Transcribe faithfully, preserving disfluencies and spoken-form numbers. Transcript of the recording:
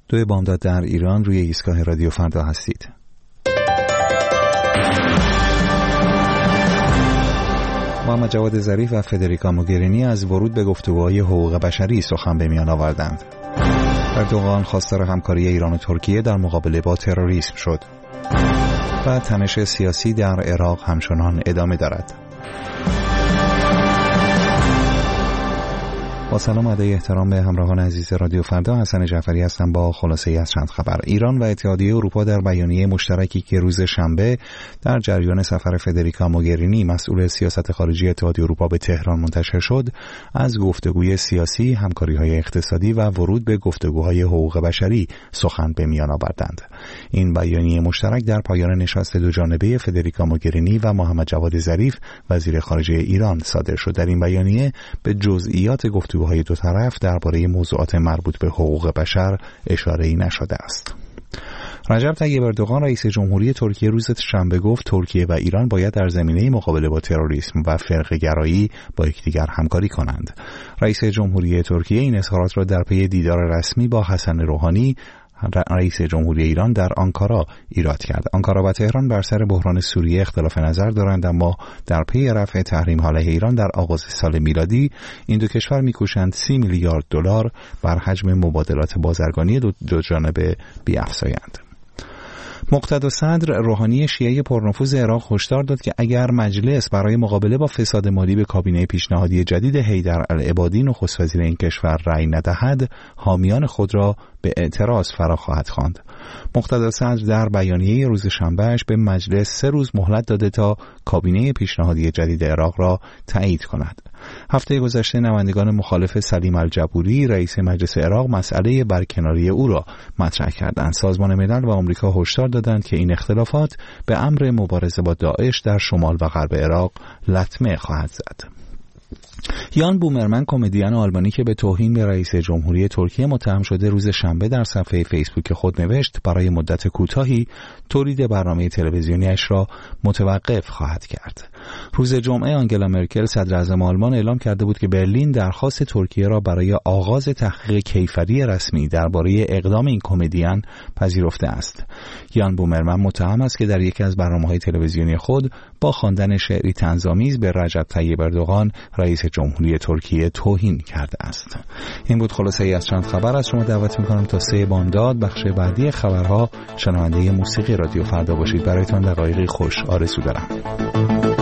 دو بامداد در ایران، روی ایستگاه رادیو فردا هستید. محمد جواد ظریف و فدریکا موگرینی از ورود به گفتگوهای حقوق بشری سخن به میان آوردند. اردوغان خواستار همکاری ایران و ترکیه در مقابله با تروریسم شد و تنش سیاسی در عراق همچنان ادامه دارد. با سلام و ادای احترام به همراهان عزیز رادیو فردا، حسن جعفری هستم با خلاصه ای از چند خبر. ایران و اتحادیه اروپا در بیانیه مشترکی که روز شنبه در جریان سفر فدریکا موگرینی مسئول سیاست خارجی اتحادیه اروپا به تهران منتشر شد، از گفتگوی سیاسی، همکاری‌های اقتصادی و ورود به گفتگوهای حقوق بشری سخن به میان آوردند. این بیانیه مشترک در پایان نشست دو جانبه فدریکا موگرینی و محمد جواد ظریف وزیر خارجه ایران صادر شد. در این بیانیه به جزئیات گفتگوهای دو طرف درباره موضوعات مربوط به حقوق بشر اشاره‌ای نشده است. رجب طیب اردوغان رئیس جمهوری ترکیه روز شنبه گفت ترکیه و ایران باید در زمینه مقابله با تروریسم و فرقه‌گرایی با یکدیگر همکاری کنند. رئیس جمهوری ترکیه این اظهارات را در پی دیدار رسمی با حسن روحانی رئیس جمهوری ایران در آنکارا ایراد کرد. آنکارا و تهران بر سر بحران سوریه اختلاف نظر دارند، اما در پی رفع تحریم علیه ایران در آغاز سال میلادی این دو کشور می‌کوشند سی میلیارد دلار بر حجم مبادلات بازرگانی دو, دو جانبه بیفزایند. مقتدا صدر روحانی شیعه پرنفوذ عراق هشدار داد که اگر مجلس برای مقابله با فساد مالی به کابینه پیشنهادی جدید حیدر العبادی نخست وزیر این کشور رأی ندهد، حامیان خود را به اعتراض فرا خواهد خواند. مقتدا صدر در بیانیه روز شنبهش به مجلس سه روز مهلت داده تا کابینه پیشنهادی جدید عراق را تایید کند. هفته گذشته نمایندگان مخالف سلیم الجبوری رئیس مجلس عراق مسئله برکناری او را مطرح کردند. سازمان ملل و آمریکا هشدار دادند که این اختلافات به امر مبارزه با داعش در شمال و غرب عراق لطمه خواهد زد. یان بومرمن، کمدین آلمانی که به توهین به رئیس جمهوری ترکیه متهم شده، روز شنبه در صفحه فیسبوک خود نوشت برای مدت کوتاهی تولید برنامه تلویزیونیش را متوقف خواهد کرد. روز جمعه آنگلا مرکل صدر اعظم آلمان اعلام کرده بود که برلین درخواست ترکیه را برای آغاز تحقیق کیفری رسمی درباره اقدام این کمدین پذیرفته است. یان بومرمن متهم است که در یکی از برنامه‌های تلویزیونی خود با خواندن شعری طنزآمیز به رجب طیب اردوغان رئیس جمهوری ترکیه توهین کرده است. این بود خلاصه ای از چند خبر. از شما دعوت می‌کنم تا سه بامداد بخش بعدی خبرها شنونده موسیقی رادیو فردا باشید. برایتان دقایقی خوش آرزو دارم.